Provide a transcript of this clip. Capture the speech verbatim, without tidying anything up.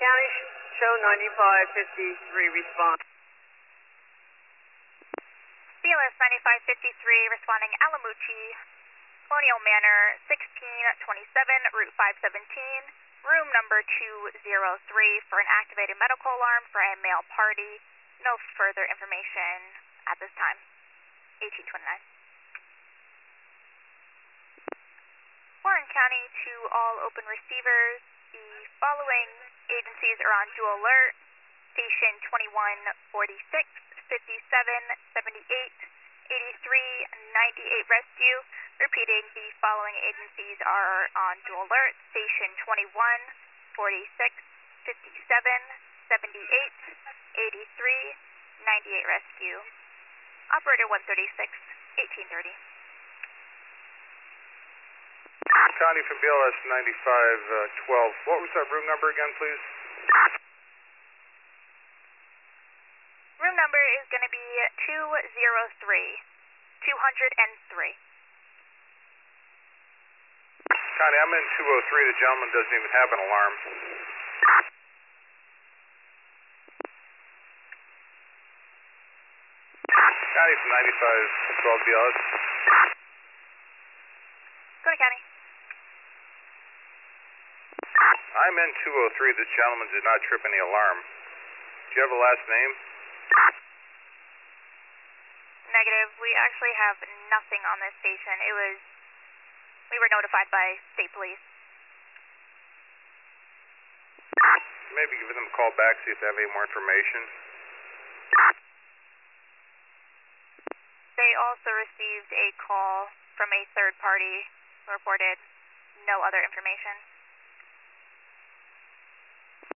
County, show ninety-five fifty-three, response. B L S ninety-five fifty-three, responding Alamuchi, Colonial Manor, sixteen twenty-seven, Route five seventeen, room number two oh three for an activated medical alarm for a male party. No further information at this time. eighteen twenty-nine. Warren County to all open receivers. The following agencies are on dual alert. Station twenty-one forty-six, fifty-seven, seventy-eight, eighty-three, ninety-eight rescue. Repeating, the following agencies are on dual alert. Station twenty-one forty-six, fifty-seven, seventy-eight, eighty-three, ninety-eight rescue. Operator one thirty-six, eighteen thirty. County from B L S ninety-five twelve. What was that room number again, please? Room number is going to be two oh three. two oh three. County, I'm in two oh three. The gentleman doesn't even have an alarm. County from ninety-five twelve B L S. Go to County. I'm in two oh three. This gentleman did not trip any alarm. Do you have a last name? Negative. We actually have nothing on this station. It was, we were notified by state police. Maybe give them a call back, see if they have any more information. They also received a call from a third party who reported no other information.